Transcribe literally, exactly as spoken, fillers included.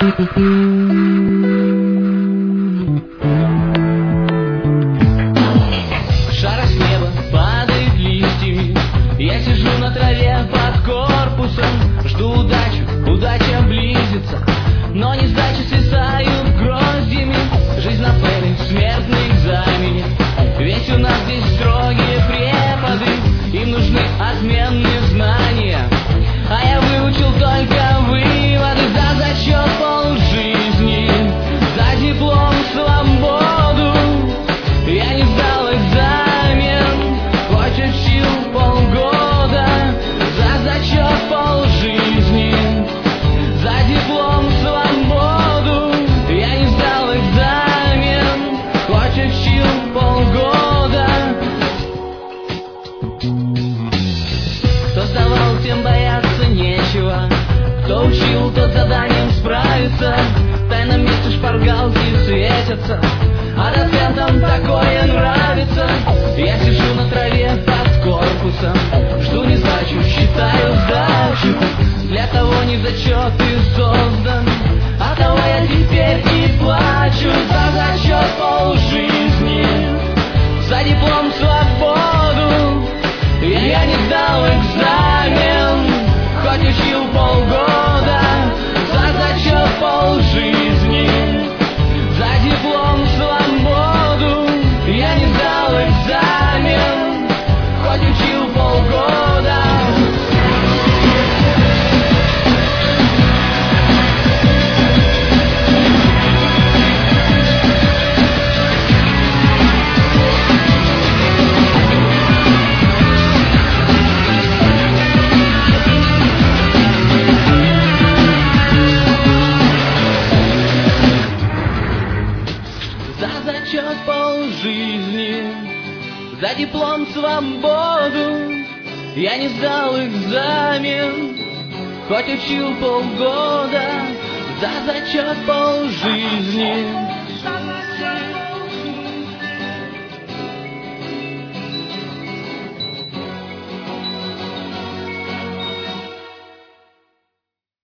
Шар с неба падает листьями. Я сижу на траве под корпусом, жду удачу, удача близится, но не сдачи свисают гроздьями. Жизнь на фере, смерть на экзамене. Ведь у нас здесь строгие преподы, им нужны отменные знания. А я выучил только выводы за зачет полжизни, за диплом свободу. Я не сдал экзамен, хоть учил полгода, за зачет полжизни, за диплом свободу. Я не сдал экзамен, хоть учил полгода. Кто сдавал, тем бояться нечего, кто учил, тот заданием справится. В тайном месте шпаргалки светятся, а доцентам такое нравится. Я сижу на траве под корпусом, жду несдачу, считаю сдачу. Для того не зачет и создан, а того я теперь и плачу. За зачет полжизни, за диплом свободу. Я не сдал экзамен, хоть учил полгода, за зачет полжизни, за диплом свободу. Я не сдал экзамен, хоть учил полгода. Полжизни, за диплом свободу. Я не сдал экзамен, хоть учил полгода, за зачет полжизни.